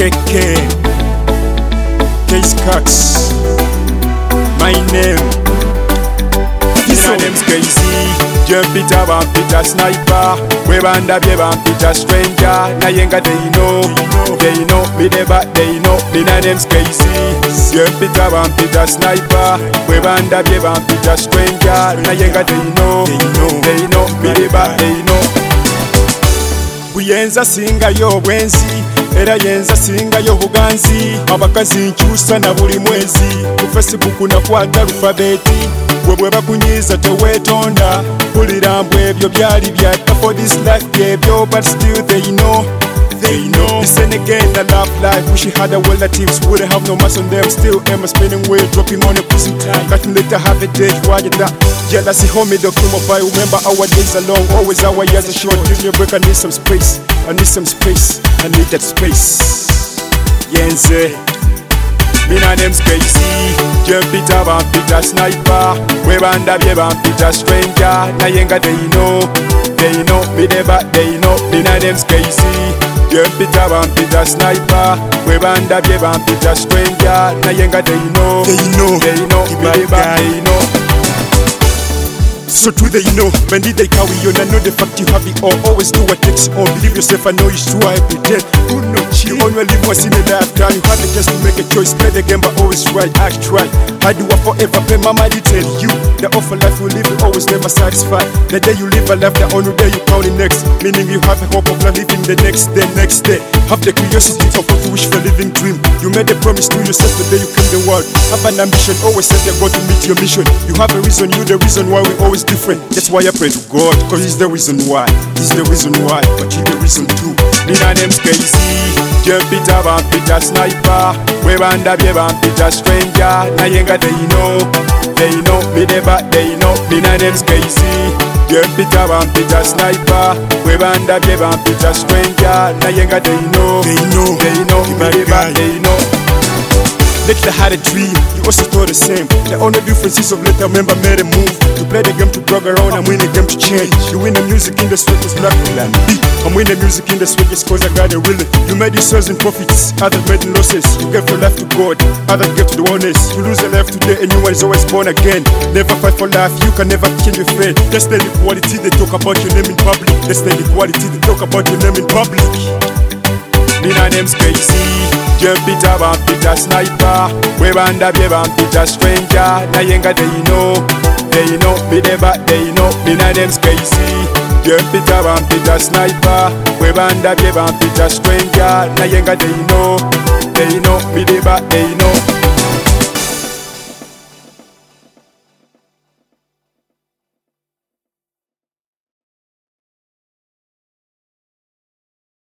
KK, Case Cuts. My name, my name's KC. Jump it up and Peter Sniper. We banda bye and Peter Stranger. Nayenga they know me never they know. My name's KC. Jump it up and Peter Sniper. We banda bye and Peter Stranger. Nayenga they know me never they know. Buyenza singa yo bwenzi era yenza singa yo buganzi abakazi nkyusa na buli mwezi ku Facebook nakwata alphabeti bwe bakunyiza tewetonda kulira mbwe ebyo byali byatta for this life byebyo but still they know listen again I love life wish you had a relatives wouldn't have no mass on them still am spinning way dropping on a pussy time can't let her have a day why you that jealousy homie the film of I remember our days are long always our years are short give me a break I need some space I need that space yenze mina name's KC jump it up and Peter Sniper we banda bye and Peter Stranger nayenga they know me never they know mina name's KC jump it up and Peter Sniper we banda bye and Peter Stranger nayenga they know me never they know. So do they know, when did they carry on? I know the fact you have it all. Always do what takes on. Believe yourself, I know it's true, I pretend. Who know you only live once in a lifetime. You have a chance to make a choice. Play the game but always try, act right. I do it forever, pay mama, they tell you the offer life you live, you always never satisfied. The day you live a life, the only day you count it next. Meaning you have a hope of not living the next day. Have the curiosity of what you wish for a living dream. You made a promise to yourself the day you came the world. Have an ambition, always set your goal to meet your mission. You have a reason, you the reason why we always different. That's why I pray to God, cause he's the reason why. He's the reason why, but he's the reason too. My name's KC. Jump it up and Peter Sniper. We banda bye and Peter Stranger. Nayenga they know me never they know. My name's KC. Jump it up and Peter Sniper. We banda bye and Peter Stranger. Nayenga they know me never they know. Lately had a dream, you also thought the same. The only difference is of later member made a move to play the game, to brag around and win the game to change. You win the music industry cause black will and be. I'm winning the music industry just cause I got a willing. You made your sales in profits, others made in losses. You gave your life to God, others gave to the honest. You lose your life today and you is always born again. Never fight for life, you can never change your fate. That's the equality, they talk about your name in public. That's the equality, they talk about your name in public. My name's KC. Jump it up and Peter Sniper. We banda bye and Peter Stranger. Nayenga they know me never they know. My name's KC. Jump it up and Peter Sniper. We banda bye and Peter Stranger. Nayenga they know me never they know.